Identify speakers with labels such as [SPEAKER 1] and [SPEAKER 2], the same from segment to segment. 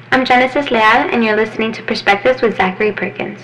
[SPEAKER 1] I'm Genesis Leal, and you're listening to Perspectives with Zachary Perkins.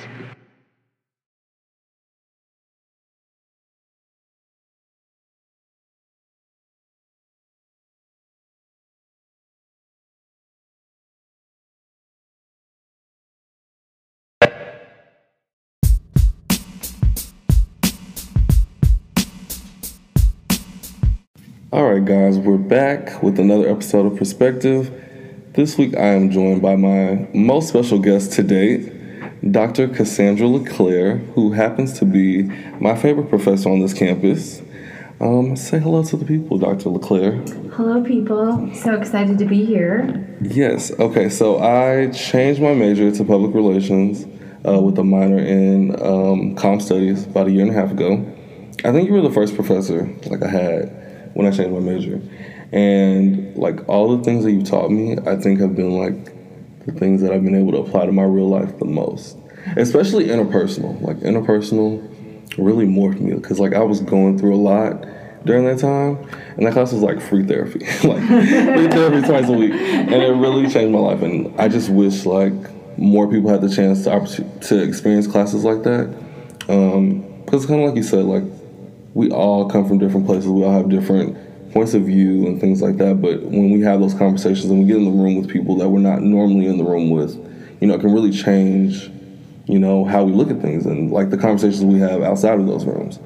[SPEAKER 2] All right, guys, we're back with another episode of Perspective. This week, I am joined by my most special guest to date, Dr. Cassandra LeClaire, who happens to be my favorite professor on this campus. Say hello to the people, Dr. LeClaire.
[SPEAKER 3] Hello, people. So excited to be here.
[SPEAKER 2] Yes. Okay, so I changed my major to public relations with a minor in comm studies about a year and a half ago. I think you were the first professor I had when I changed my major. And all the things that you taught me, I think have been the things that I've been able to apply to my real life the most. Especially interpersonal. Interpersonal really morphed me because I was going through a lot during that time. And that class was free therapy. Free therapy twice a week. And it really changed my life. And I just wish more people had the chance to experience classes like that. Because kind of like you said, we all come from different places. We all have different points of view and things like that. But when we have those conversations and we get in the room with people that we're not normally in the room with, it can really change, how we look at things and the conversations we have outside of those rooms.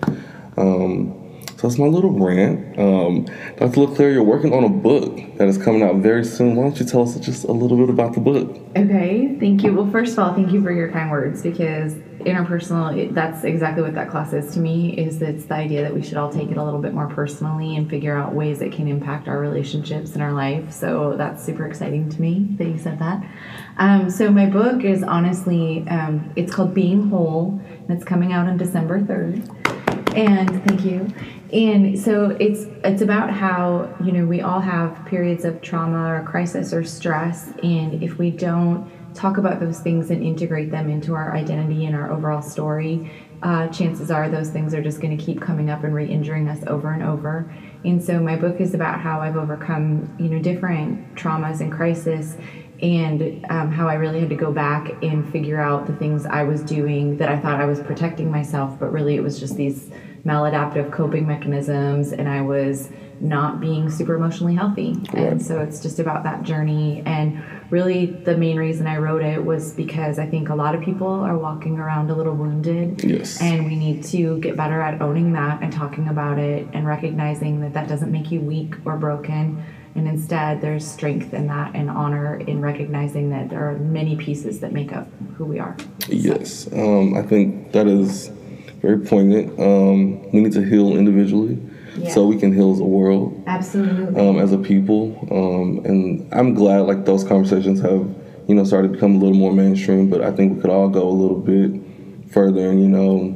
[SPEAKER 2] So that's my little rant. Dr. LeClaire, you're working on a book that is coming out very soon. Why don't you tell us just a little bit about the book?
[SPEAKER 3] Okay, thank you. Well, first of all, thank you for your kind words, because interpersonal, that's exactly what that class is to me, is it's the idea that we should all take it a little bit more personally and figure out ways that can impact our relationships in our life. So that's super exciting to me that you said that. So my book is honestly, it's called Being Whole, and it's coming out on December 3rd. And thank you. And so it's about how, we all have periods of trauma or crisis or stress, and if we don't talk about those things and integrate them into our identity and our overall story, chances are those things are just going to keep coming up and re-injuring us over and over. And so my book is about how I've overcome, different traumas and crisis, and how I really had to go back and figure out the things I was doing that I thought I was protecting myself, but really it was just these maladaptive coping mechanisms, and I was not being super emotionally healthy. And so it's just about that journey. And really the main reason I wrote it was because I think a lot of people are walking around a little wounded.
[SPEAKER 2] Yes.
[SPEAKER 3] And we need to get better at owning that and talking about it and recognizing that that doesn't make you weak or broken. And instead, there's strength in that and honor in recognizing that there are many pieces that make up who we are.
[SPEAKER 2] Yes. I think that is very poignant. We need to heal individually so we can heal as a world.
[SPEAKER 3] Absolutely.
[SPEAKER 2] As a people. And I'm glad those conversations have, started to become a little more mainstream, but I think we could all go a little bit further and,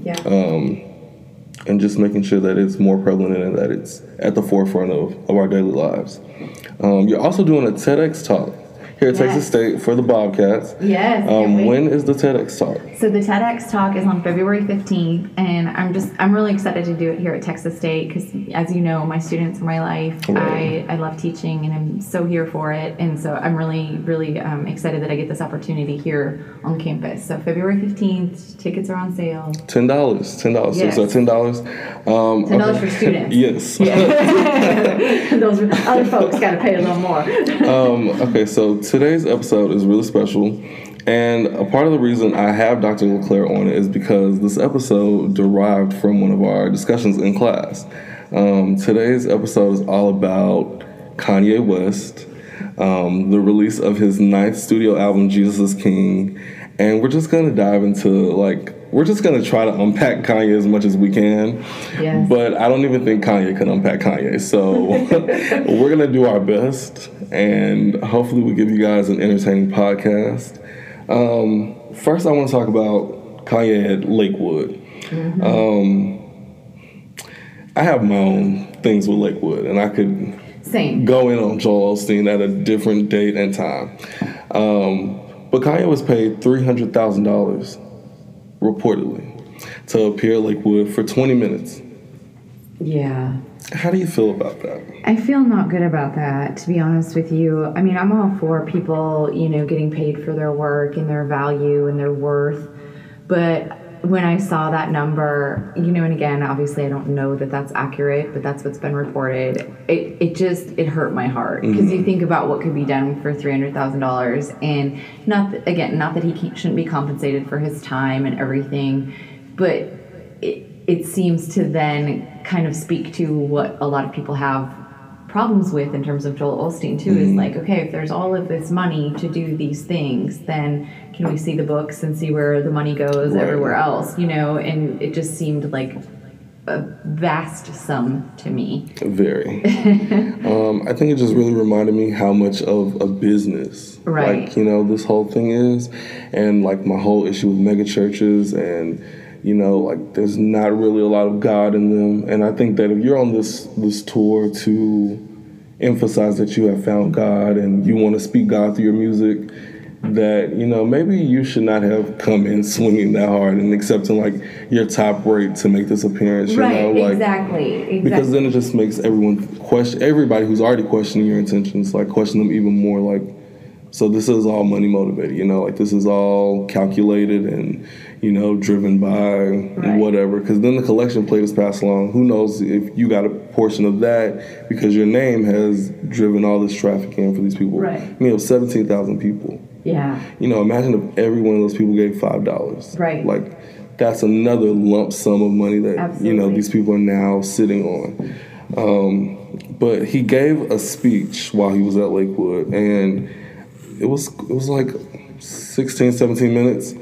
[SPEAKER 2] and just making sure that it's more prevalent and that it's at the forefront of our daily lives. You're also doing a TEDx talk here at Texas State for the Bobcats.
[SPEAKER 3] Yes.
[SPEAKER 2] When is the TEDx talk?
[SPEAKER 3] So the TEDx talk is on February 15th, and I'm really excited to do it here at Texas State because, as you know, my students are my life. Right. I love teaching, and I'm so here for it, and so I'm really, really excited that I get this opportunity here on campus. So February 15th, tickets are on sale.
[SPEAKER 2] $10.
[SPEAKER 3] Yes.
[SPEAKER 2] So $10.
[SPEAKER 3] $10 for students.
[SPEAKER 2] Yes.
[SPEAKER 3] Yeah. Those other folks got to pay a little more.
[SPEAKER 2] Okay, so today's episode is really special, and a part of the reason I have Dr. LeClaire on it is because this episode derived from one of our discussions in class. Today's episode is all about Kanye West, the release of his 9th studio album, Jesus is King, and we're just going to dive into, we're just going to try to unpack Kanye as much as we can.
[SPEAKER 3] Yes. But
[SPEAKER 2] I don't even think Kanye can unpack Kanye. So we're going to do our best, and hopefully we give you guys an entertaining podcast. First, I want to talk about Kanye at Lakewood. Mm-hmm. I have my own things with Lakewood, and I could go in on Joel Osteen at a different date and time. But Kanye was paid $300,000 reportedly to appear at Lakewood for 20 minutes.
[SPEAKER 3] Yeah.
[SPEAKER 2] How do you feel about that?
[SPEAKER 3] I feel not good about that, to be honest with you. I mean, I'm all for people, getting paid for their work and their value and their worth. But when I saw that number, and again, obviously I don't know that that's accurate, but that's what's been reported. It hurt my heart because you think about what could be done for $300,000, and not that he shouldn't be compensated for his time and everything, but it seems to then kind of speak to what a lot of people have problems with in terms of Joel Osteen too, is like, okay, if there's all of this money to do these things, then can we see the books and see where the money goes everywhere else, and it just seemed like a vast sum to me.
[SPEAKER 2] Very. I think it just really reminded me how much of a business, this whole thing is, and like my whole issue with mega churches and there's not really a lot of God in them. And I think that if you're on this tour to emphasize that you have found God and you want to speak God through your music, that, maybe you should not have come in swinging that hard and accepting, like, your top rate to make this appearance,
[SPEAKER 3] Exactly.
[SPEAKER 2] Because then it just makes everybody who's already questioning your intentions, like, question them even more, like, so this is all money motivated, this is all calculated and, driven by whatever. Because then the collection plate is passed along. Who knows if you got a portion of that because your name has driven all this traffic in for these people.
[SPEAKER 3] Right.
[SPEAKER 2] 17,000 people.
[SPEAKER 3] Yeah.
[SPEAKER 2] Imagine if every one of those people gave $5.
[SPEAKER 3] Right.
[SPEAKER 2] Like, that's another lump sum of money that,
[SPEAKER 3] Absolutely.
[SPEAKER 2] These people are now sitting on. But he gave a speech while he was at Lakewood, and it was like 16, 17 minutes.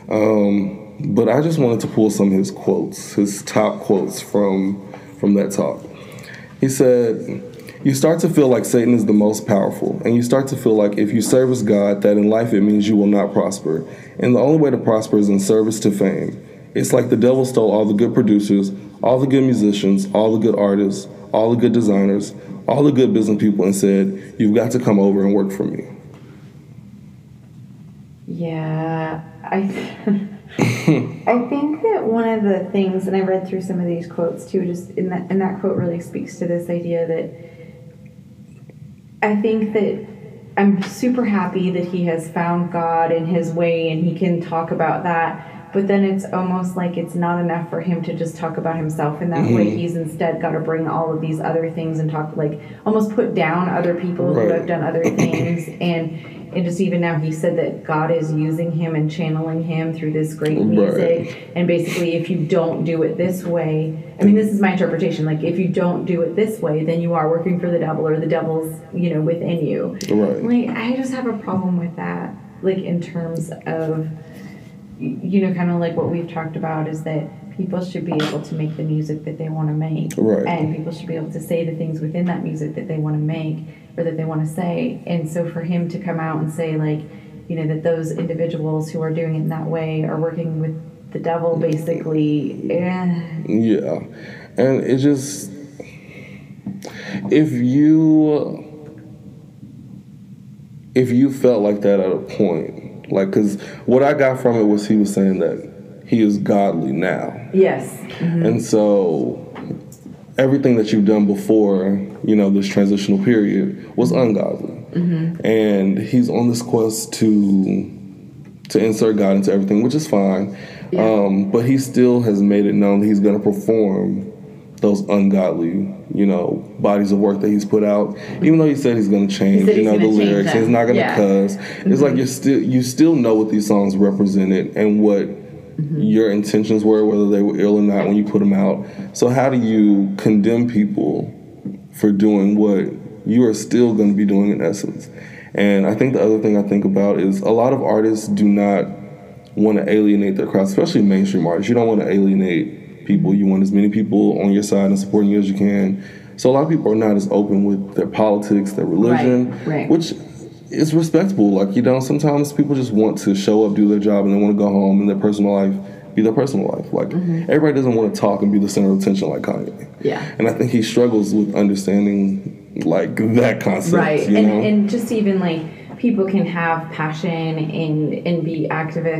[SPEAKER 2] But I just wanted to pull some of his quotes, his top quotes from that talk. He said, "You start to feel like Satan is the most powerful, and you start to feel like if you service God, that in life it means you will not prosper. And the only way to prosper is in service to fame. It's like the devil stole all the good producers, all the good musicians, all the good artists, all the good designers, all the good business people, and said, you've got to come over and work for me."
[SPEAKER 3] Yeah, I think that one of the things, and I read through some of these quotes too, just in that quote really speaks to this idea that I think that I'm super happy that he has found God in his way and he can talk about that. But then it's almost like it's not enough for him to just talk about himself in that way. He's instead got to bring all of these other things and talk, like, almost put down other people who have done other things. And just even now he said that God is using him and channeling him through this great music. And basically, if you don't do it this way, I mean, this is my interpretation. Like, if you don't do it this way, then you are working for the devil, or the devil's, within you.
[SPEAKER 2] Right.
[SPEAKER 3] Like, I just have a problem with that. Like, in terms of, kind of like what we've talked about, is that people should be able to make the music that they want to make.
[SPEAKER 2] Right.
[SPEAKER 3] And people should be able to say the things within that music that they want to make or that they want to say. And so for him to come out and say, like, that those individuals who are doing it in that way are working with the devil, basically. Yeah.
[SPEAKER 2] And it just, if you felt like that at a point, like, because what I got from it was he was saying that he is godly now.
[SPEAKER 3] Yes.
[SPEAKER 2] And so everything that you've done before, this transitional period was ungodly. And he's on this quest to insert God into everything, which is fine. Yeah. But he still has made it known that he's going to perform those ungodly, bodies of work that he's put out. Even though he said he's going to change, the lyrics, he's not going to cuss. It's like you still know what these songs represented and what your intentions were, whether they were ill or not when you put them out. So how do you condemn people for doing what you are still going to be doing in essence? And I think the other thing I think about is a lot of artists do not want to alienate their crowd, especially mainstream artists. You don't want to alienate people. You want as many people on your side and supporting you as you can. So a lot of people are not as open with their politics, their religion, which is respectable. Like, sometimes people just want to show up, do their job, and they want to go home and their personal life be their personal life. Like, everybody doesn't want to talk and be the center of attention like Kanye. Yeah. And I think he struggles with understanding, like, that concept.
[SPEAKER 3] Right. And just even, like, people can have passion and be activists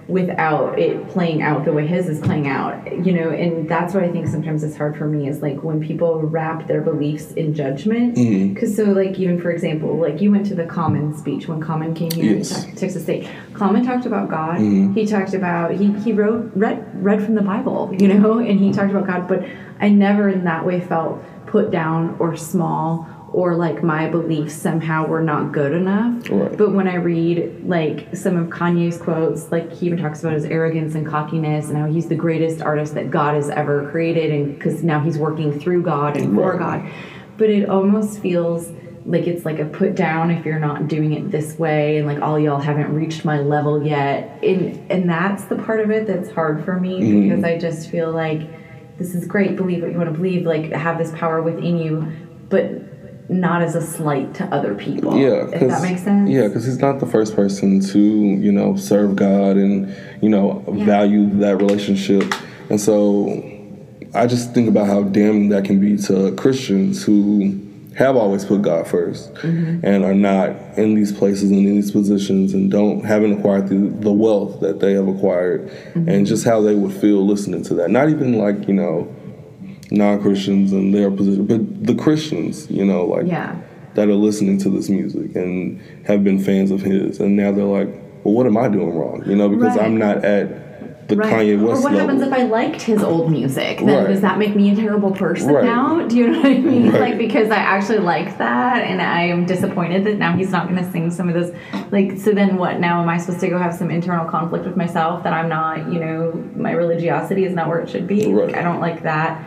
[SPEAKER 3] without it playing out the way his is playing out, and that's what I think sometimes is hard for me is like when people wrap their beliefs in judgment. Because so like even for example, like you went to the Common speech when Common came here to Texas State. Common talked about God. He talked about he read from the Bible, and he talked about God, but I never in that way felt put down or small or like my beliefs somehow were not good enough.
[SPEAKER 2] Right.
[SPEAKER 3] But when I read like some of Kanye's quotes, like he even talks about his arrogance and cockiness and how he's the greatest artist that God has ever created, and because now he's working through God and for God. But it almost feels like it's like a put down if you're not doing it this way, and like all y'all haven't reached my level yet. And that's the part of it that's hard for me, because I just feel like this is great, believe what you want to believe, like have this power within you, but not as a slight to other people.
[SPEAKER 2] Yeah,
[SPEAKER 3] if that makes sense.
[SPEAKER 2] Yeah, because he's not the first person to, serve God and, value that relationship. And so I just think about how damning that can be to Christians who have always put God first and are not in these places and in these positions and haven't acquired the wealth that they have acquired, and just how they would feel listening to that. Not even like, non-Christians and their position, but the Christians, that are listening to this music and have been fans of his, and now they're like, well, what am I doing wrong? Because I'm not at the Kanye West level.
[SPEAKER 3] Or what happens if I liked his old music? Then does that make me a terrible person now? Do you know what I mean? Like, because I actually like that, and I am disappointed that now he's not going to sing some of those. Like, so then what? Now am I supposed to go have some internal conflict with myself that I'm not, my religiosity is not where it should be?
[SPEAKER 2] Right.
[SPEAKER 3] Like, I don't like that.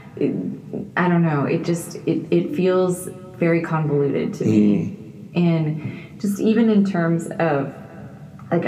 [SPEAKER 3] I don't know. It just it feels very convoluted to me, and just even in terms of like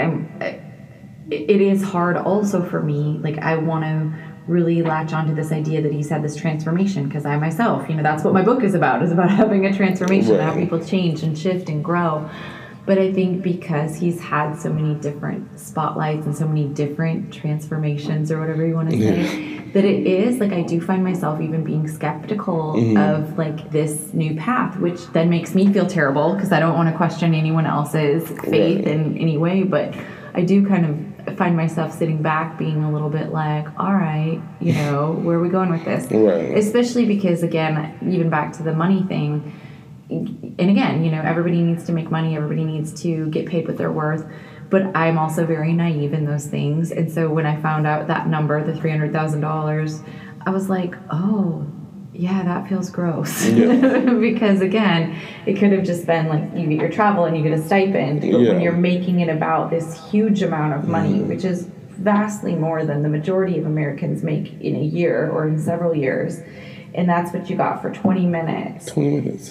[SPEAKER 3] it is hard also for me. Like I want to really latch onto this idea that he's had this transformation, because I myself, that's what my book is about having a transformation, how people change and shift and grow. But I think because he's had so many different spotlights and so many different transformations, or whatever you want to say, that it is like I do find myself even being skeptical of like this new path, which then makes me feel terrible because I don't want to question anyone else's faith in any way. But I do kind of find myself sitting back being a little bit like, all right, where are we going with this?
[SPEAKER 2] Right.
[SPEAKER 3] Especially because, again, even back to the money thing, and again, everybody needs to make money, everybody needs to get paid what they're worth, but I'm also very naive in those things. And so when I found out that number, the $300,000, I was like, oh, yeah, that feels gross. Because again, it could have just been like you get your travel and you get a stipend, but when you're making it about this huge amount of money, which is vastly more than the majority of Americans make in a year or in several years, and that's what you got for 20 minutes.
[SPEAKER 2] 20 minutes.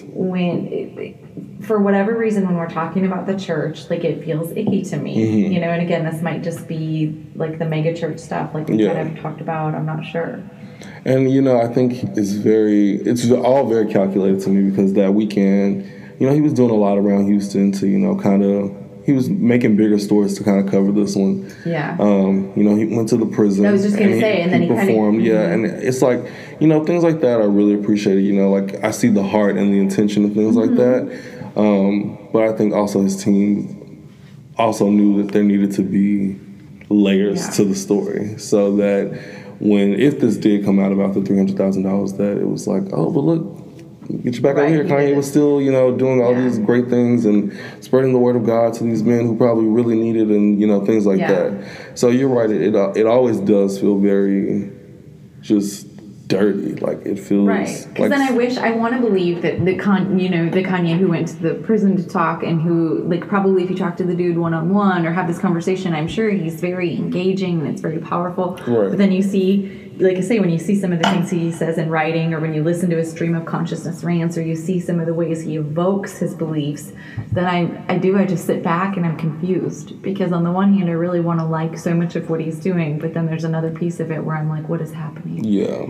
[SPEAKER 3] When, for whatever reason, when we're talking about the church, like it feels icky to me, and again, this might just be like the mega church stuff, like we kind of talked about, I'm not sure.
[SPEAKER 2] And, I think it's all very calculated to me, because that weekend, he was doing a lot around Houston to, he was making bigger stories to kind of cover this one.
[SPEAKER 3] Yeah.
[SPEAKER 2] He went to the prison.
[SPEAKER 3] I was just going to say, and then he
[SPEAKER 2] performed. And it's like, things like that are really appreciated. Like I see the heart and the intention of things like that. But I think also his team also knew that there needed to be layers to the story, so that if this did come out about the $300,000, that it was like, oh, but look, get you back over here. Kanye was still, doing all these great things and spreading the word of God to these men who probably really need it, and, things like that. So you're right. It always does feel very just dirty. Like it feels
[SPEAKER 3] because then I want to believe that the Kanye who went to the prison to talk, and who like probably if you talk to the dude one-on-one or have this conversation, I'm sure he's very engaging and it's very powerful. But then you see, like I say, when you see some of the things he says in writing, or when you listen to his stream of consciousness rants, or you see some of the ways he evokes his beliefs, then I just sit back and I'm confused, because on the one hand I really want to like so much of what he's doing, but then there's another piece of it where I'm like, what is happening?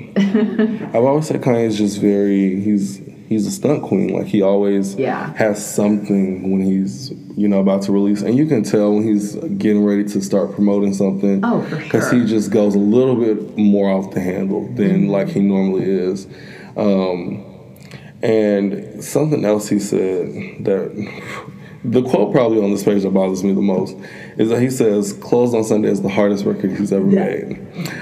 [SPEAKER 2] I've always said Kanye's just he's a stunt queen. Like he always has something when he's about to release, and you can tell when he's getting ready to start promoting something. Oh, for sure. Because he just goes a little bit more off the handle than like he normally is. And something else he said that the quote probably on this page that bothers me the most is that he says, "Closed on Sunday is the hardest record he's ever made."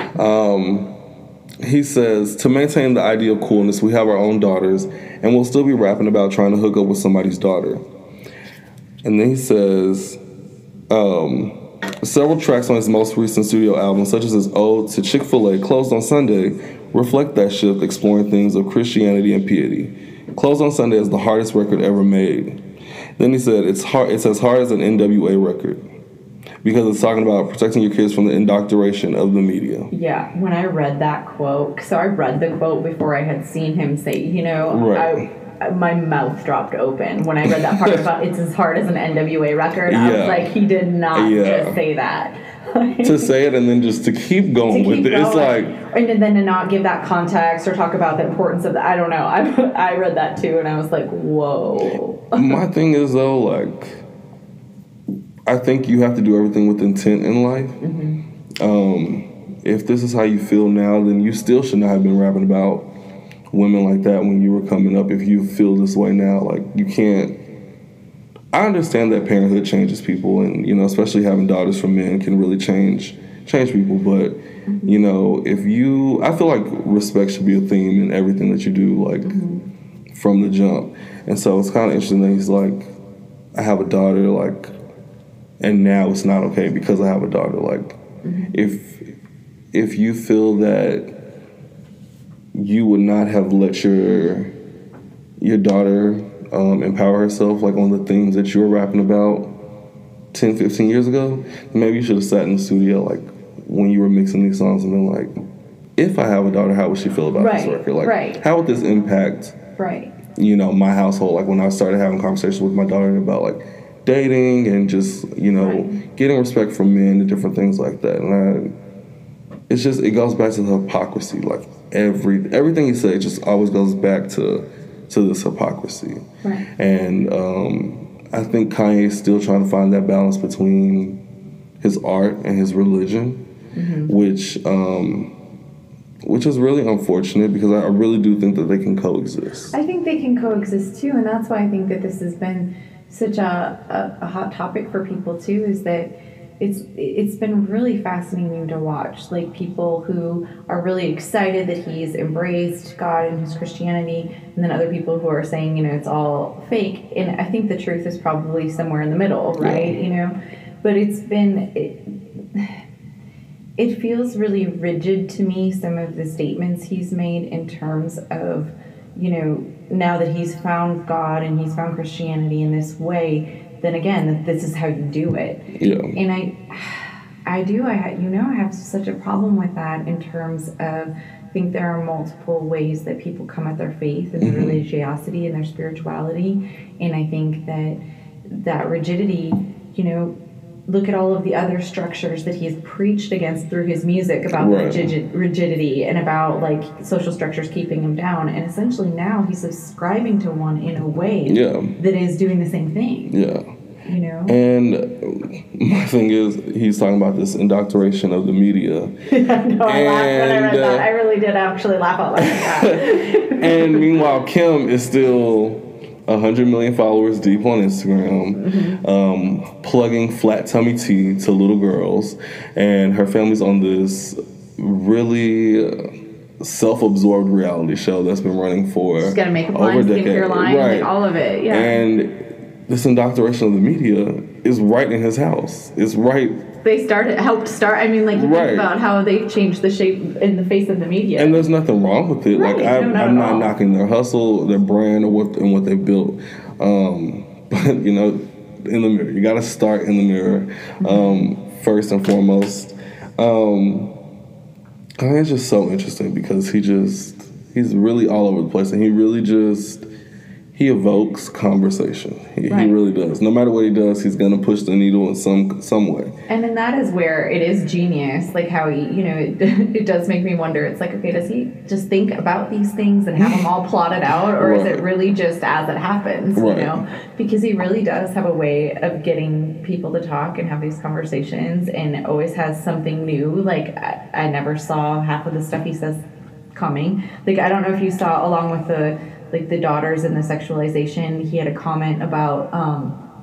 [SPEAKER 2] He says, "To maintain the idea of coolness, we have our own daughters, and we'll still be rapping about trying to hook up with somebody's daughter." And then he says, several tracks on his most recent studio album, such as his ode to Chick-fil-A, Closed on Sunday, reflect that shift, exploring themes of Christianity and piety. Closed on Sunday is the hardest record ever made. Then he said, it's as hard as an NWA record, because it's talking about protecting your kids from the indoctrination of the media.
[SPEAKER 3] Yeah, when I read that quote, so I read the quote before I had seen him say, my mouth dropped open when I read that part about it's as hard as an NWA record. I was like, he did not just say that.
[SPEAKER 2] To say it and then just to keep going with it. It's like...
[SPEAKER 3] And then to not give that context or talk about the importance of I don't know. I read that too and I was like, whoa.
[SPEAKER 2] My thing is though, like, I think you have to do everything with intent in life. If this is how you feel now, then you still should not have been rapping about women like that when you were coming up. If you feel this way now, like, you can't... I understand that parenthood changes people, and, you know, especially having daughters from men can really change people, but, you know, if you... I feel like respect should be a theme in everything that you do, like, from the jump. And so it's kind of interesting that he's like, I have a daughter, like, and now it's not okay because I have a daughter. Like, if you feel that you would not have let your daughter empower herself, like, on the things that you were rapping about 10, 15 years ago, maybe you should have sat in the studio, like, when you were mixing these songs and been like, if I have a daughter, how would she feel about this record? Like, how would this impact, you know, my household? Like, when I started having conversations with my daughter about, like, dating and just, you know, getting respect from men and different things like that. And it's just, it goes back to the hypocrisy. Like, everything he said just always goes back to this hypocrisy. And I think Kanye is still trying to find that balance between his art and his religion, which is really unfortunate because I really do think that they can coexist.
[SPEAKER 3] I think they can coexist too, and that's why I think that this has been such a hot topic for people too, is that it's been really fascinating to watch, like, people who are really excited that he's embraced God and his Christianity, and then other people who are saying, you know, it's all fake. And I think the truth is probably somewhere in the middle, right? You know, but it feels really rigid to me, some of the statements he's made in terms of, you know, now that he's found God and he's found Christianity in this way, then again, that this is how you do it. And I have such a problem with that in terms of, I think there are multiple ways that people come at their faith and their religiosity and their spirituality. And I think that rigidity, you know, look at all of the other structures that he has preached against through his music about rigidity and about, like, social structures keeping him down. And essentially now he's subscribing to one in a way that is doing the same thing. You know? And my thing is, he's talking about this indoctrination of the media. I laughed when I read that. I really did actually laugh out loud at that.
[SPEAKER 2] And meanwhile, Kim is still 100 million followers deep on Instagram, plugging flat tummy tea to little girls, and her family's on this really self-absorbed reality show that's been running for
[SPEAKER 3] She's gonna make a line, skip your line, like, all of it,
[SPEAKER 2] And this indoctrination of the media is right in his house. It's right.
[SPEAKER 3] They helped start. I mean, like, you think about how they changed the shape in the face of the media.
[SPEAKER 2] And there's nothing wrong with it. Like, I'm not knocking their hustle, their brand, or what they built. But, you know, in the mirror, you got to start in the mirror first and foremost. Kanye's just so interesting because he's really all over the place, and he really just... he evokes conversation. He really does. No matter what he does, he's going to push the needle in some way. And
[SPEAKER 3] then that is where it is genius, like how he, you know, it does make me wonder. It's like, okay, does he just think about these things and have them all plotted out, or is it really just as it happens, you know? Because he really does have a way of getting people to talk and have these conversations, and always has something new. Like, I never saw half of the stuff he says coming. Like, I don't know if you saw, along with the daughters and the sexualization, he had a comment about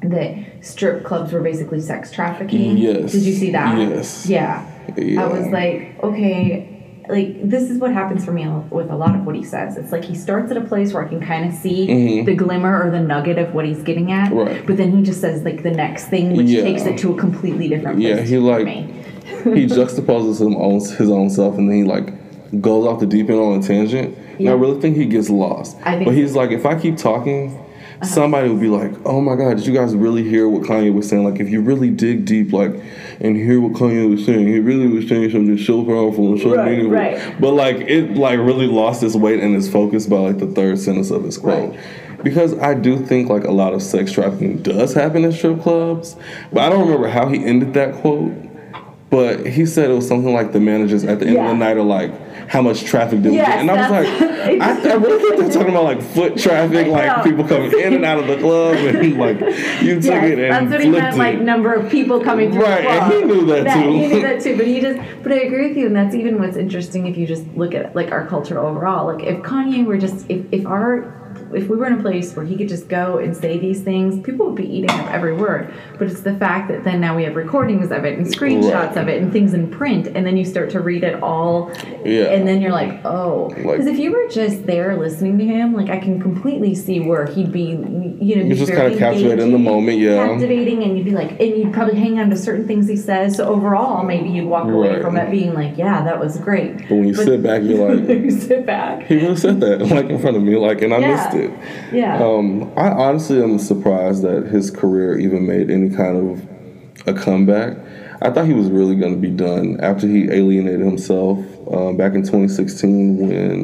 [SPEAKER 3] that strip clubs were basically sex trafficking.
[SPEAKER 2] Yes.
[SPEAKER 3] Did you see that?
[SPEAKER 2] Yes.
[SPEAKER 3] Yeah.
[SPEAKER 2] Yeah.
[SPEAKER 3] I was like, okay, like this is what happens for me with a lot of what he says. It's like he starts at a place where I can kind of see the glimmer or the nugget of what he's getting at,
[SPEAKER 2] Right.
[SPEAKER 3] but then he just says like the next thing, which takes it to a completely different place.
[SPEAKER 2] Yeah, he like he juxtaposes his own self, and then he like goes off the deep end on a tangent. And I really think he gets lost. But he's like, if I keep talking, somebody will be like, oh my God, did you guys really hear what Kanye was saying? Like, if you really dig deep, like, and hear what Kanye was saying, he really was saying something so powerful and so meaningful.
[SPEAKER 3] Right.
[SPEAKER 2] But, like, it, like, really lost its weight and its focus by, like, the third sentence of his quote. Because I do think, like, a lot of sex trafficking does happen in strip clubs. But I don't remember how he ended that quote. But he said it was something like the managers at the end of the night are like, how much traffic did we get? And I was like, I really think they're talking about like foot traffic, like people coming in and out of the club, and like you took it and
[SPEAKER 3] that's what he meant, like number of people coming through the club.
[SPEAKER 2] And he knew that too.
[SPEAKER 3] He knew that too, but I agree with you, and that's even what's interesting if you just look at like our culture overall. Like if Kanye were just, if we were in a place where he could just go and say these things, people would be eating up every word. But it's the fact that then now we have recordings of it and screenshots of it and things in print, and then you start to read it all, and then you're like, oh. Because if you were just there listening to him, like I can completely see where he'd be,
[SPEAKER 2] you're just kind of captivated in the moment,
[SPEAKER 3] captivating, and you'd be like, and you'd probably hang on to certain things he says. So overall, maybe you'd walk away from it being like, yeah, that was great.
[SPEAKER 2] But when you sit back, you're like,
[SPEAKER 3] you sit back.
[SPEAKER 2] He really said that, like in front of me, like, and I missed it.
[SPEAKER 3] Yeah.
[SPEAKER 2] I honestly am surprised that his career even made any kind of a comeback. I thought he was really going to be done after he alienated himself back in 2016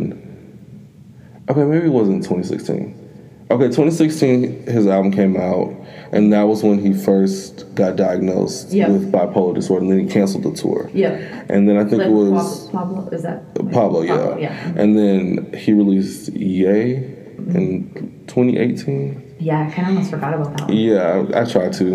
[SPEAKER 2] when... Okay, maybe it wasn't 2016. Okay, 2016, his album came out, and that was when he first got diagnosed with bipolar disorder, and then he canceled the tour.
[SPEAKER 3] Yeah.
[SPEAKER 2] And then I think it was...
[SPEAKER 3] Pablo, is that...
[SPEAKER 2] Pablo, yeah. And then he released Ye in 2018.
[SPEAKER 3] Yeah, I kind of almost forgot about that one.
[SPEAKER 2] Yeah, I tried to.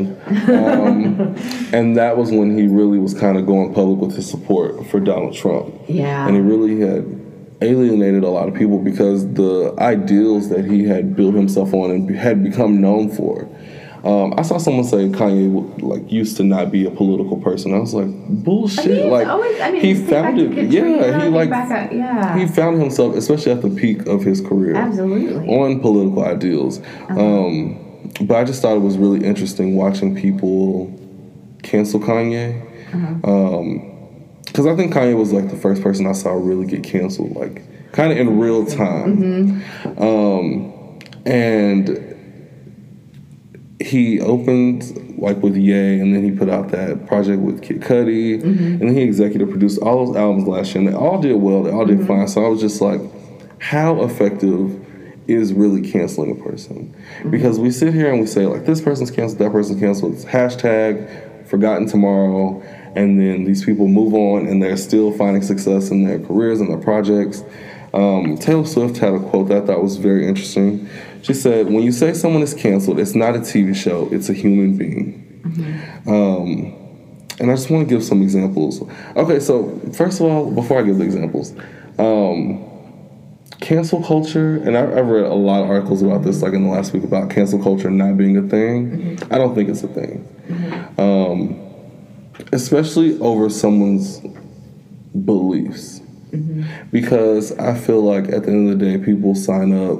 [SPEAKER 2] And that was when he really was kind of going public with his support for Donald Trump.
[SPEAKER 3] Yeah.
[SPEAKER 2] And he really had alienated a lot of people because the ideals that he had built himself on and had become known for. I saw someone say Kanye like used to not be a political person. I was like, bullshit. He found it. He found himself, especially at the peak of his career, on political ideals. But I just thought it was really interesting watching people cancel Kanye. Because I think Kanye was like the first person I saw really get canceled, like kind of in real time. And he opened like with Ye, and then he put out that project with Kid Cudi, and then he executive produced all those albums last year, and they all did well, they all did fine. So I was just like, how effective is really canceling a person? Because we sit here and we say like, this person's canceled, that person's canceled, it's hashtag forgotten tomorrow, and then these people move on and they're still finding success in their careers and their projects. Taylor Swift had a quote that I thought was very interesting. She said, when you say someone is canceled, it's not a TV show, it's a human being. And I just want to give some examples. Okay, so first of all, before I give the examples, cancel culture, and I've read a lot of articles about this, like in the last week, about cancel culture not being a thing. I don't think it's a thing. Especially over someone's beliefs. Because I feel like at the end of the day, people sign up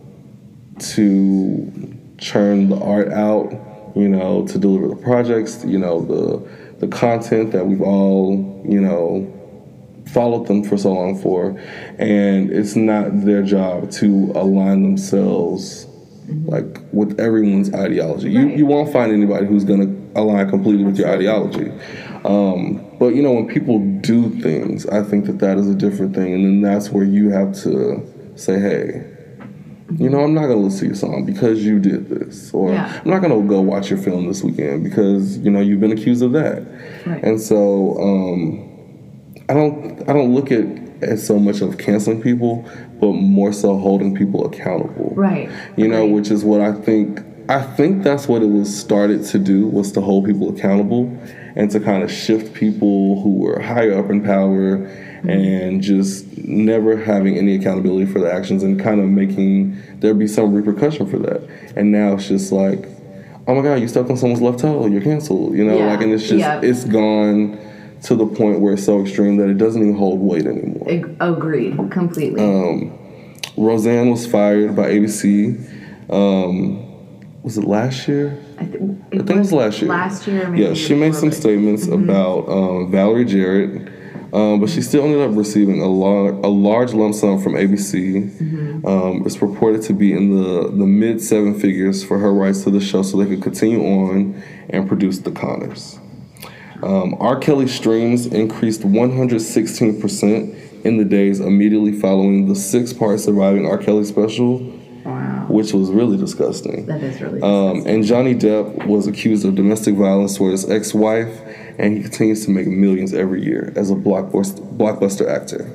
[SPEAKER 2] to churn the art out, to deliver the projects, the content that we've all, followed them for so long for. And it's not their job to align themselves like with everyone's ideology. You won't find anybody who's going to align completely with your ideology. But, when people do things, I think that is a different thing. And then that's where you have to say, hey, I'm not going to listen to your song because you did this. Or I'm not going to go watch your film this weekend because, you've been accused of that. And so I don't look at it so much of canceling people, but more so holding people accountable. Which is what I think that's what it was started to do, was to hold people accountable and to kind of shift people who were higher up in power and just never having any accountability for the actions and kind of making there be some repercussion for that. And now it's just like, oh my God, you stepped on someone's left toe, you're canceled. You know,
[SPEAKER 3] Yeah.
[SPEAKER 2] like, and it's just,
[SPEAKER 3] Yeah.
[SPEAKER 2] it's gone to the point where it's so extreme that it doesn't even hold weight anymore.
[SPEAKER 3] Agreed, completely.
[SPEAKER 2] Roseanne was fired by ABC. Was it last year?
[SPEAKER 3] I think
[SPEAKER 2] it was last year.
[SPEAKER 3] Last year, maybe.
[SPEAKER 2] Yeah, she made some statements about Valerie Jarrett, but she still ended up receiving a large lump sum from ABC. It's reported to be in the mid seven figures for her rights to the show, so they could continue on and produce The Conners. R. Kelly's streams increased 116% in the days immediately following the 6-part Surviving R. Kelly special.
[SPEAKER 3] Wow.
[SPEAKER 2] Which was really disgusting.
[SPEAKER 3] That is really disgusting.
[SPEAKER 2] And Johnny Depp was accused of domestic violence for his ex-wife, and he continues to make millions every year as a blockbuster actor.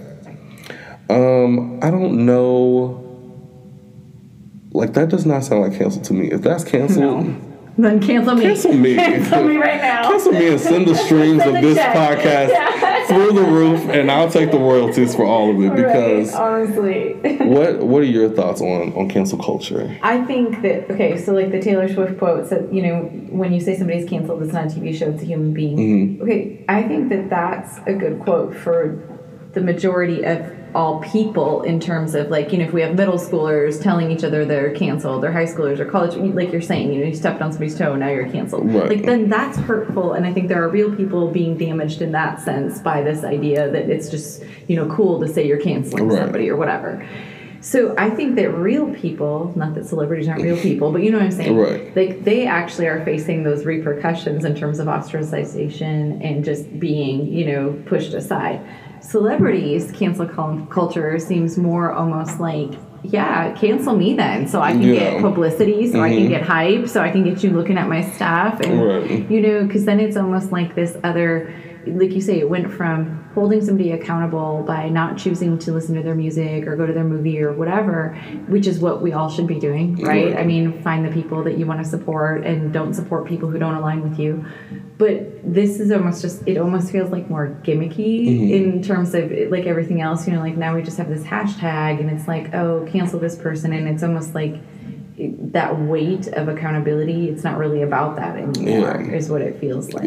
[SPEAKER 2] I don't know. Like, that does not sound like cancel to me. If that's canceled...
[SPEAKER 3] No. Then cancel me.
[SPEAKER 2] Cancel me.
[SPEAKER 3] Cancel me right now.
[SPEAKER 2] Cancel me and send the streams of this podcast through the roof, and I'll take the royalties for all of it. Because
[SPEAKER 3] right, honestly.
[SPEAKER 2] what are your thoughts on cancel culture?
[SPEAKER 3] I think that, okay, so like the Taylor Swift quote said, you know, when you say somebody's canceled, it's not a TV show, it's a human being.
[SPEAKER 2] Mm-hmm.
[SPEAKER 3] Okay, I think that that's a good quote for the majority of all people, in terms of, like, you know, if we have middle schoolers telling each other they're canceled, or high schoolers or college, like you're saying, you know, you stepped on somebody's toe and now you're canceled.
[SPEAKER 2] Right.
[SPEAKER 3] Like, then that's hurtful, and I think there are real people being damaged in that sense by this idea that it's just, you know, cool to say you're canceling
[SPEAKER 2] Right.
[SPEAKER 3] somebody or whatever. So I think that real people, not that celebrities aren't real people, but you know what I'm saying?
[SPEAKER 2] Right.
[SPEAKER 3] Like, they actually are facing those repercussions in terms of ostracization and just being, you know, pushed aside. Celebrities, cancel culture seems more almost like, yeah, cancel me then, so I can get publicity, so I can get hype, so I can get you looking at my stuff, and you know, because then it's almost like this other, like you say, it went from holding somebody accountable by not choosing to listen to their music or go to their movie or whatever, which is what we all should be doing, right? I mean, find the people that you want to support and don't support people who don't align with you. But this is almost just, it almost feels like more gimmicky in terms of, like everything else, you know, like now we just have this hashtag and it's like, oh, cancel this person, and it's almost like that weight of accountability, it's not really about that anymore, is what it feels like.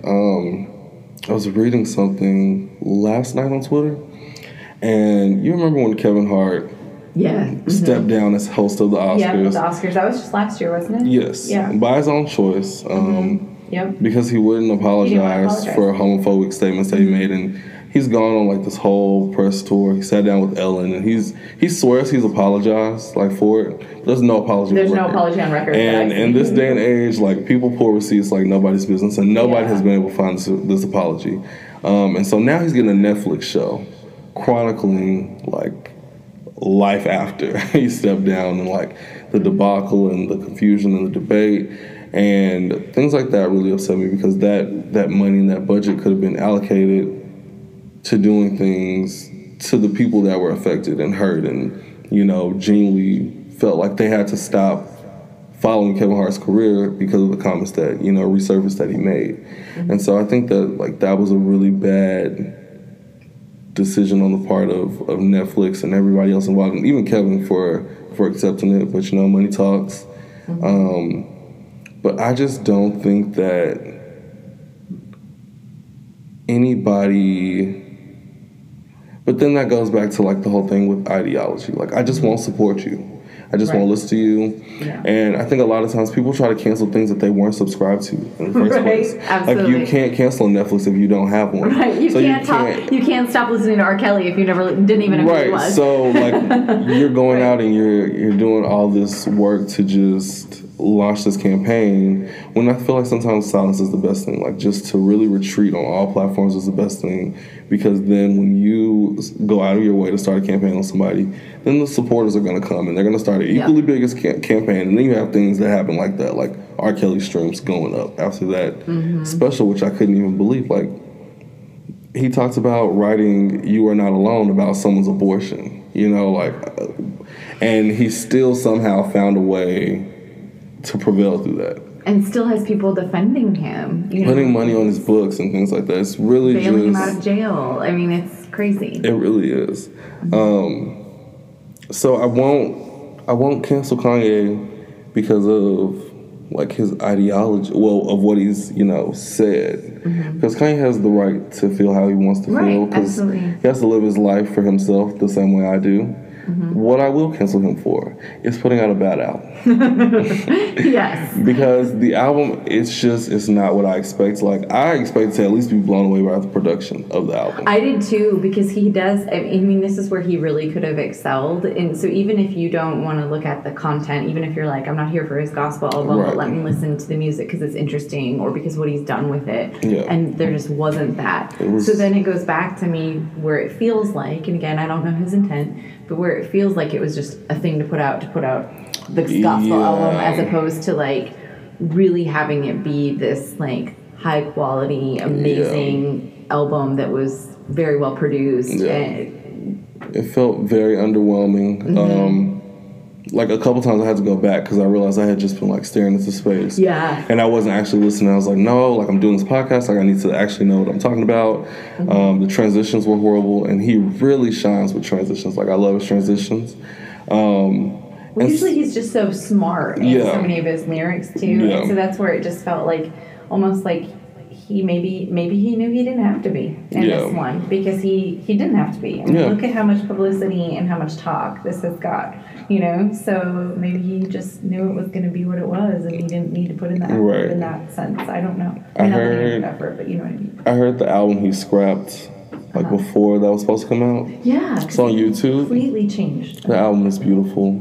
[SPEAKER 2] I was reading something last night on Twitter, and you remember when Kevin Hart stepped down as host of the Oscars?
[SPEAKER 3] Yeah, the Oscars. That was just last year, wasn't it?
[SPEAKER 2] Yes.
[SPEAKER 3] Yeah.
[SPEAKER 2] By his own choice. Because he wouldn't apologize for homophobic statements that he made, and he's gone on like this whole press tour. He sat down with Ellen, and he swears he's apologized like for it. But there's no apology.
[SPEAKER 3] There's no apology on record.
[SPEAKER 2] And in this day and age, like, people pull receipts like nobody's business, and nobody has been able to find this apology. And so now he's getting a Netflix show chronicling like life after he stepped down, and like the debacle and the confusion and the debate. And things like that really upset me, because that money and that budget could have been allocated to doing things to the people that were affected and hurt, and, you know, genuinely felt like they had to stop following Kevin Hart's career because of the comments that, you know, resurfaced that he made. And so I think that, like, that was a really bad decision on the part of Netflix and everybody else involved, and even Kevin for accepting it. But, you know, money talks. But I just don't think that anybody... But then that goes back to, like, the whole thing with ideology. Like, I just won't support you. I just won't listen to you. Yeah. And I think a lot of times people try to cancel things that they weren't subscribed to in the first place.
[SPEAKER 3] Absolutely.
[SPEAKER 2] Like, you can't cancel Netflix if you don't have one.
[SPEAKER 3] Right. You can't stop listening to R. Kelly if you never didn't even know who he was.
[SPEAKER 2] Right. So, like, you're going out and you're doing all this work to just launch this campaign, when I feel like sometimes silence is the best thing. Like, just to really retreat on all platforms is the best thing, because then when you go out of your way to start a campaign on somebody, then the supporters are going to come and they're going to start an equally big campaign, and then you have things that happen like that, like R. Kelly streams going up after that special, which I couldn't even believe. Like, he talks about writing "You Are Not Alone" about someone's abortion, you know, like, and he still somehow found a way to prevail through that.
[SPEAKER 3] And still has people defending him. You know,
[SPEAKER 2] putting money on his books and things like that. It's really
[SPEAKER 3] bailing him out of jail. I mean, it's crazy.
[SPEAKER 2] It really is. So I won't cancel Kanye because of like his ideology, well, of what he's, said. Because Kanye has the right to feel how he wants to feel. Because he has to live his life for himself the same way I do. What I will cancel him for is putting out a bad album.
[SPEAKER 3] Yes.
[SPEAKER 2] Because the album, it's not what I expect. Like, I expect to at least be blown away by the production of the album.
[SPEAKER 3] I did too, because he does, I mean, this is where he really could have excelled. And so even if you don't want to look at the content, even if you're like, I'm not here for his gospel album, but let me listen to the music because it's interesting or because what he's done with it.
[SPEAKER 2] Yeah.
[SPEAKER 3] And there just wasn't that. So then it goes back to me where it feels like, and again, I don't know his intent, but where it feels like it was just a thing to put out the gospel album, as opposed to like really having it be this like high quality, amazing album that was very well produced.
[SPEAKER 2] It felt very underwhelming. Like a couple times I had to go back because I realized I had just been like staring into space.
[SPEAKER 3] Yeah.
[SPEAKER 2] And I wasn't actually listening. I was like, no, like I'm doing this podcast. Like I need to actually know what I'm talking about. The transitions were horrible, and he really shines with transitions. Like I love his transitions.
[SPEAKER 3] Usually he's just so smart in so many of his lyrics too.
[SPEAKER 2] Yeah.
[SPEAKER 3] And so that's where it just felt like almost like he maybe he knew he didn't have to be in this one, because he didn't have to be. I mean, look at how much publicity and how much talk this has got, so maybe he just knew it was going to be what it was, and he didn't need to put in the effort in that sense. I don't know. I heard effort, but you know what I mean.
[SPEAKER 2] I heard the album he scrapped like before that was supposed to come out.
[SPEAKER 3] Yeah,
[SPEAKER 2] it's on YouTube.
[SPEAKER 3] Completely changed.
[SPEAKER 2] The album is beautiful.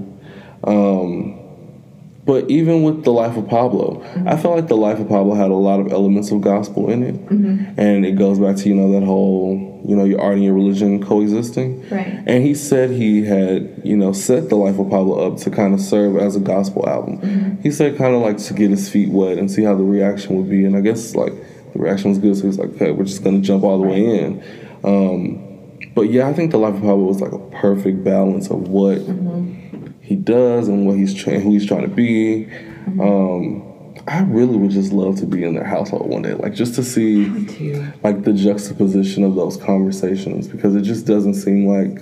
[SPEAKER 2] But even with The Life of Pablo, I felt like The Life of Pablo had a lot of elements of gospel in it. And it goes back to, that whole, your art and your religion coexisting.
[SPEAKER 3] Right.
[SPEAKER 2] And he said he had, set The Life of Pablo up to kind of serve as a gospel album. He said kind of like to get his feet wet and see how the reaction would be. And I guess, like, the reaction was good, so he's like, okay, we're just going to jump all the way in. But yeah, I think The Life of Pablo was like a perfect balance of what he does and what who he's trying to be. I really would just love to be in their household one day, like just to see like the juxtaposition of those conversations, because it just doesn't seem like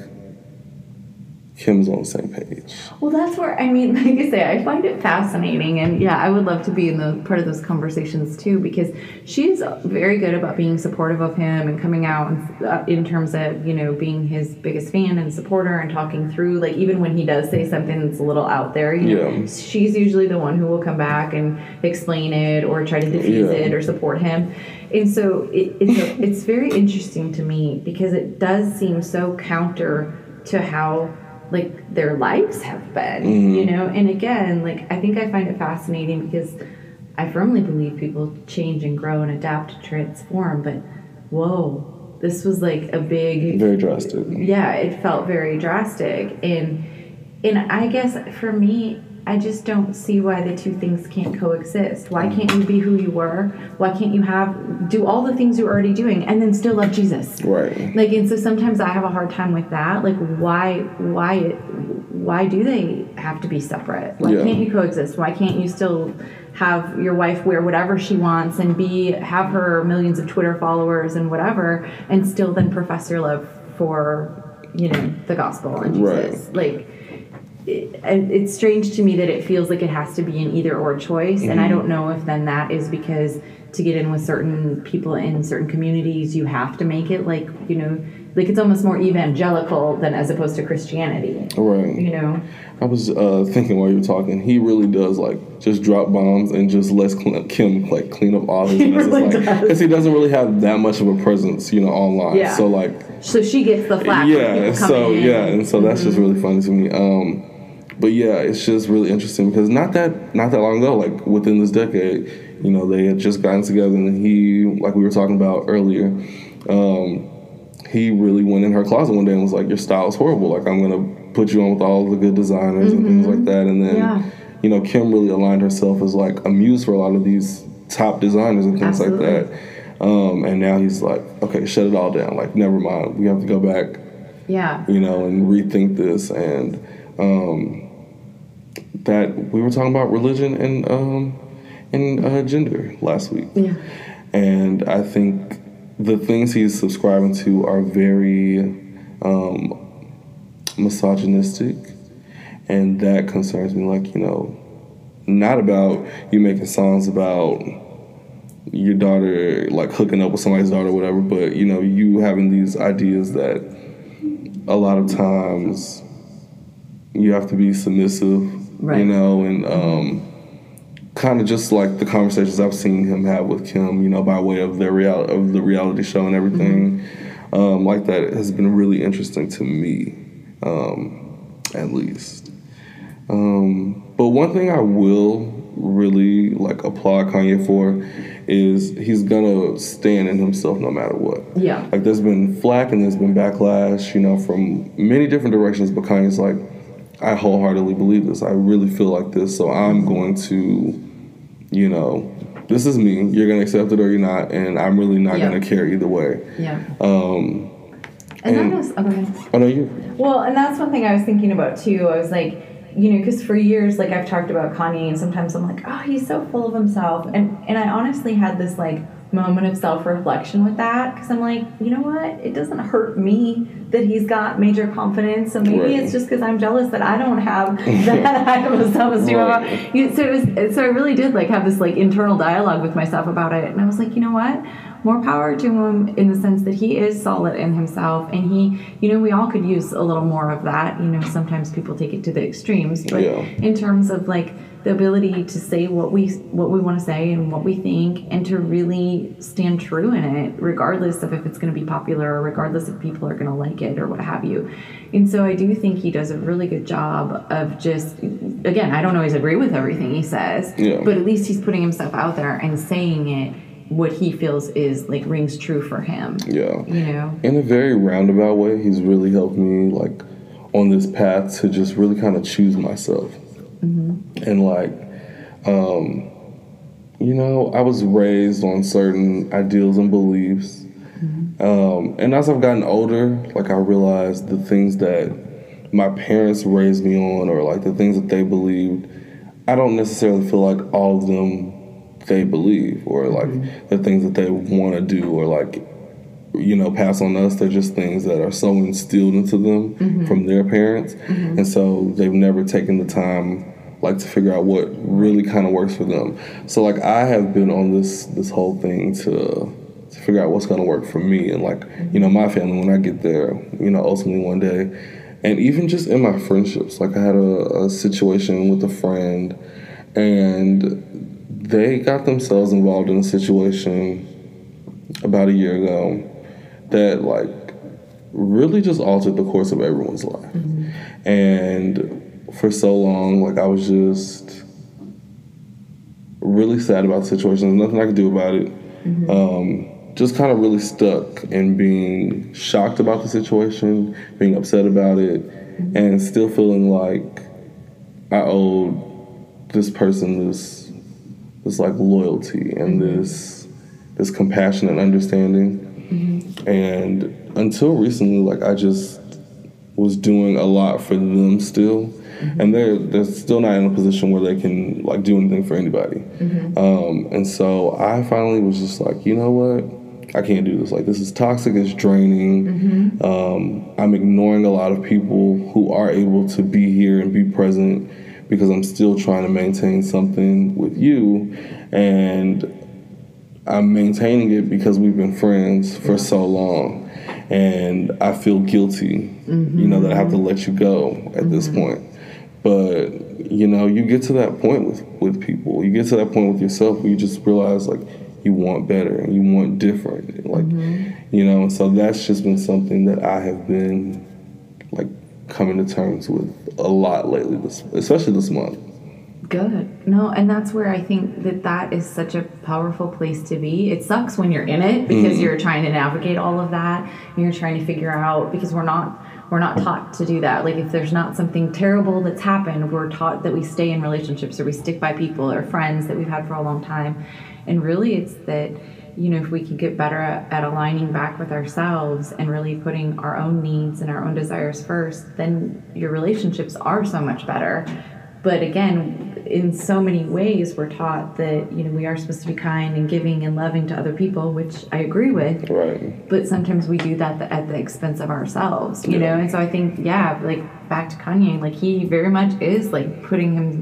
[SPEAKER 2] Kim's on the same page.
[SPEAKER 3] Well, that's where, I mean, like I say, I find it fascinating, and yeah, I would love to be in the part of those conversations too, because she's very good about being supportive of him and coming out in terms of, being his biggest fan and supporter and talking through, like, even when he does say something that's a little out there, she's usually the one who will come back and explain it or try to diffuse it or support him. And so it's very interesting to me, because it does seem so counter to how like their lives have been, and again, like I think I find it fascinating because I firmly believe people change and grow and adapt to transform, but whoa, this was like a big,
[SPEAKER 2] very drastic.
[SPEAKER 3] Yeah, it felt very drastic, and I guess for me, I just don't see why the two things can't coexist. Why can't you be who you were? Why can't you do all the things you're already doing and then still love Jesus?
[SPEAKER 2] Right.
[SPEAKER 3] Like, and so sometimes I have a hard time with that. Like, why do they have to be separate? Why can't you coexist? Why can't you still have your wife wear whatever she wants and have her millions of Twitter followers and whatever, and still then profess your love for, the gospel and Jesus? Right. Like, it's strange to me that it feels like it has to be an either or choice, and I don't know if then that is because to get in with certain people in certain communities you have to make it like it's almost more evangelical than as opposed to Christianity,
[SPEAKER 2] right? I was thinking while you were talking, he really does like just drop bombs and just lets Kim like clean up all his messes, really, because he doesn't really have that much of a presence online. So
[SPEAKER 3] she gets the flack.
[SPEAKER 2] And so that's just really funny to me. But yeah, it's just really interesting because not that long ago, like within this decade, they had just gotten together, and he, like we were talking about earlier, he really went in her closet one day and was like, your style is horrible. Like, I'm going to put you on with all the good designers and things like that. And then, Kim really aligned herself as like a muse for a lot of these top designers and things like that. And now he's like, okay, shut it all down. Like, never mind. We have to go back, and rethink this. And that we were talking about religion and gender last week. Yeah. And I think the things he's subscribing to are very misogynistic, and that concerns me. Like, not about you making songs about your daughter, like hooking up with somebody's daughter or whatever, but, you know, you having these ideas that a lot of times you have to be submissive,
[SPEAKER 3] Right.
[SPEAKER 2] you know, and kind of just like the conversations I've seen him have with Kim, you know, by way of the reality show and everything, like that has been really interesting to me, at least. But one thing I will really like applaud Kanye for is he's gonna stand in himself no matter what.
[SPEAKER 3] Yeah.
[SPEAKER 2] Like there's been flack and there's been backlash, you know, from many different directions, but Kanye's like, I wholeheartedly believe this. I really feel like this, so I'm going to, you know, this is me. You're gonna accept it or you're not, and I'm really not gonna care either way.
[SPEAKER 3] Yeah.
[SPEAKER 2] And
[SPEAKER 3] that is, okay.
[SPEAKER 2] Oh no, you.
[SPEAKER 3] Well, and that's one thing I was thinking about too. I was like, you know, because for years, like I've talked about Kanye, and sometimes I'm like, oh, he's so full of himself, and I honestly had this like moment of self-reflection with that, because I'm like, you know what, it doesn't hurt me that he's got major confidence, so maybe it's just because I'm jealous that I don't have that high of a self-esteem about so I really did like have this like internal dialogue with myself about it, and I was like, you know what, more power to him in the sense that he is solid in himself, and he, you know, we all could use a little more of that. You know, sometimes people take it to the extremes, but in terms of like the ability to say what we want to say and what we think, and to really stand true in it, regardless of if it's going to be popular or regardless if people are going to like it or what have you. And so I do think he does a really good job of just, again, I don't always agree with everything he says, but at least he's putting himself out there and saying it, what he feels is like rings true for him. Yeah. You know?
[SPEAKER 2] In a very roundabout way, he's really helped me like on this path to just really kind of choose myself. And like, you know, I was raised on certain ideals and beliefs. And as I've gotten older, like I realized the things that my parents raised me on, or like the things that they believed, I don't necessarily feel like all of them they believe, or like the things that they want to do, or like, you know, pass on us. They're just things that are so instilled into them from their parents. And so they've never taken the time like to figure out what really kind of works for them. So like I have been on this whole thing to figure out what's going to work for me and like, you know, my family when I get there, you know, ultimately one day. And even just in my friendships, like I had a situation with a friend, and they got themselves involved in a situation about a year ago that like really just altered the course of everyone's life. And for so long, like I was just really sad about the situation. There's nothing I could do about it. Just kind of really stuck in being shocked about the situation, being upset about it, and still feeling like I owed this person this like loyalty and this compassion and understanding. And until recently, like I just was doing a lot for them still. And they're still not in a position where they can like do anything for anybody. And so I finally was just like, you know what? I can't do this. Like this is toxic, it's draining. I'm ignoring a lot of people who are able to be here and be present because I'm still trying to maintain something with you. And I'm maintaining it because we've been friends for so long. And I feel guilty, you know, that I have to let you go at this point. But, you know, you get to that point with people. You get to that point with yourself where you just realize, like, you want better and you want different. Like, you know, and so that's just been something that I have been, like, coming to terms with a lot lately, especially this month.
[SPEAKER 3] Good. No, and that's where I think that is such a powerful place to be. It sucks when you're in it because you're trying to navigate all of that and you're trying to figure out, because we're not taught to do that. Like if there's not something terrible that's happened, we're taught that we stay in relationships or we stick by people or friends that we've had for a long time. And really it's that, you know, if we can get better at aligning back with ourselves and really putting our own needs and our own desires first, then your relationships are so much better. But again, in so many ways, we're taught that, you know, we are supposed to be kind and giving and loving to other people, which I agree with.
[SPEAKER 2] Right.
[SPEAKER 3] But sometimes we do that at the expense of ourselves, you know? And so I think, like back to Kanye, like he very much is like putting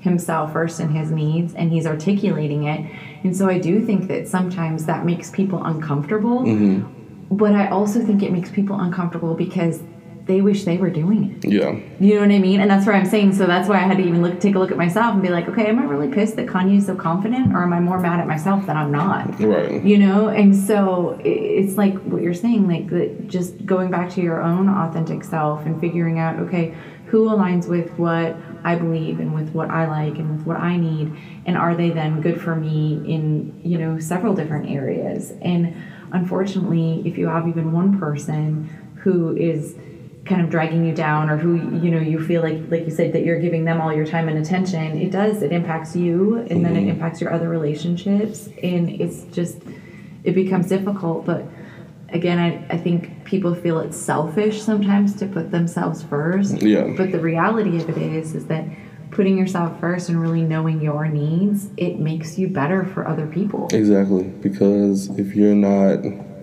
[SPEAKER 3] himself first and his needs, and he's articulating it. And so I do think that sometimes that makes people uncomfortable, but I also think it makes people uncomfortable because they wish they were doing it.
[SPEAKER 2] Yeah.
[SPEAKER 3] You know what I mean? And that's where I'm saying, so that's why I had to even take a look at myself and be like, okay, am I really pissed that Kanye is so confident, or am I more mad at myself that I'm not?
[SPEAKER 2] Right.
[SPEAKER 3] You know? And so it's like what you're saying, like just going back to your own authentic self and figuring out, okay, who aligns with what I believe and with what I like and with what I need, and are they then good for me in, you know, several different areas? And unfortunately, if you have even one person who is kind of dragging you down, or who, you know, you feel like you said, that you're giving them all your time and attention, it impacts you, and then it impacts your other relationships, and it becomes difficult. But again, I think people feel it's selfish sometimes to put themselves first.
[SPEAKER 2] Yeah.
[SPEAKER 3] But the reality of it is that putting yourself first and really knowing your needs, it makes you better for other people.
[SPEAKER 2] Exactly, because if you're not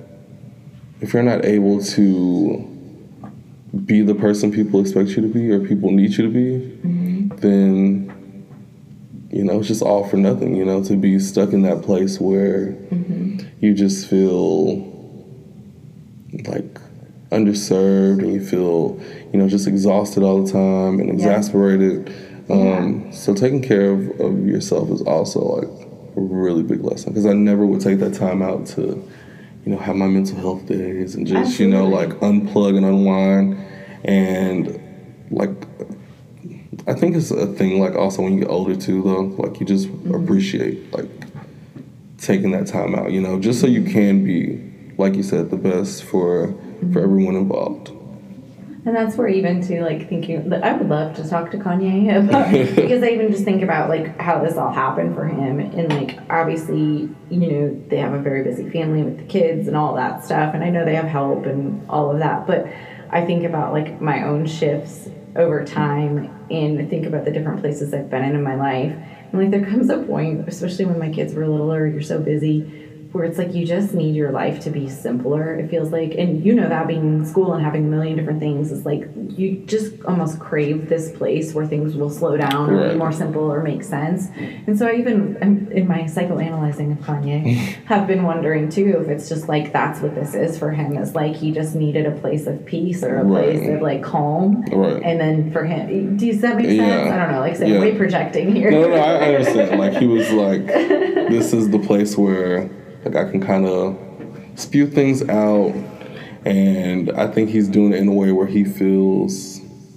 [SPEAKER 2] able to be the person people expect you to be, or people need you to be, then, you know, it's just all for nothing, you know, to be stuck in that place where you just feel like underserved, and you feel, you know, just exhausted all the time and exasperated. So taking care of yourself is also like a really big lesson, because I never would take that time out to, you know, have my mental health days and just, you know, like unplug and unwind. And like, I think it's a thing, like also when you get older too, though, like you just appreciate like taking that time out, you know, just so you can be, like you said, the best for everyone involved.
[SPEAKER 3] And that's where even to like thinking, I would love to talk to Kanye about, because I even just think about like how this all happened for him, and like obviously, you know, they have a very busy family with the kids and all that stuff, and I know they have help and all of that, but I think about like my own shifts over time, and think about the different places I've been in my life, and like there comes a point, especially when my kids were littler, you're so busy, where it's like you just need your life to be simpler, it feels like. And you know that, being in school and having a million different things, is like you just almost crave this place where things will slow down or be more simple or make sense. And so I even, in my psychoanalyzing of Kanye, have been wondering too if it's just like that's what this is for him, is like he just needed a place of peace, or a place of like calm. And then for him, does that make sense? I don't know, like say I'm way projecting here.
[SPEAKER 2] No, I understand. Like he was like, this is the place where like I can kind of spew things out, and I think he's doing it in a way where he feels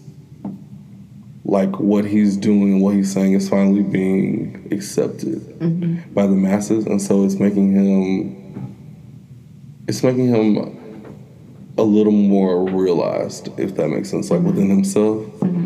[SPEAKER 2] like what he's doing and what he's saying is finally being accepted by the masses, and so it's making him a little more realized, if that makes sense, like within himself.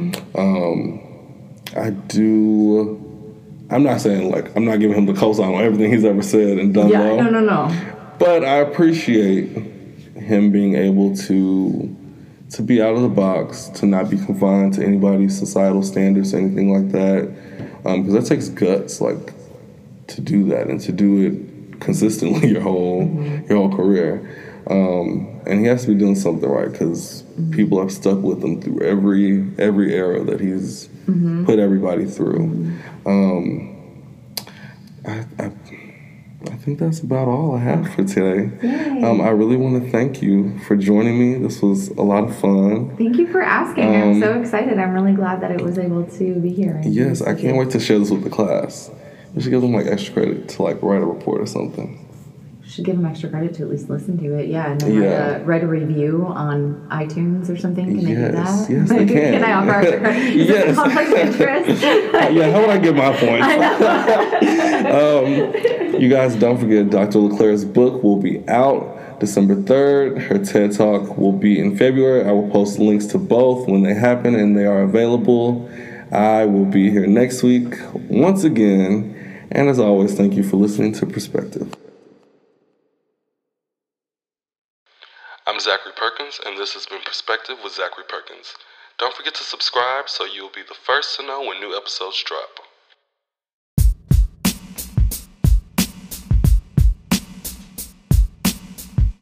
[SPEAKER 2] I'm not saying, like, I'm not giving him the cosign on everything he's ever said and done well.
[SPEAKER 3] No.
[SPEAKER 2] But I appreciate him being able to be out of the box, to not be confined to anybody's societal standards or anything like that. Because that takes guts, like, to do that and to do it consistently your whole career. And he has to be doing something right, because people have stuck with him through every era that he's put everybody through. I think that's about all I have for today. I really want to thank you for joining me. This was a lot of fun.
[SPEAKER 3] Thank you for asking. I'm so excited. I'm really glad that it was able to be here.
[SPEAKER 2] Yes, I can't wait to share this with the class. We should give them like extra credit to like write a report or something.
[SPEAKER 3] Should give them extra credit to at least listen to it, and then write a review on iTunes or something. Can they do that?
[SPEAKER 2] Yes, they can.
[SPEAKER 3] Can I offer extra credit? Is it a conflict of interest?
[SPEAKER 2] How would I get my points?
[SPEAKER 3] I know.
[SPEAKER 2] You guys, don't forget, Dr. LeClaire's book will be out December 3rd. Her TED Talk will be in February. I will post links to both when they happen and they are available. I will be here next week once again. And as always, thank you for listening to Perspective. I'm Zachary Perkins, and this has been Perspective with Zachary Perkins. Don't forget to subscribe so you'll be the first to know when new episodes drop.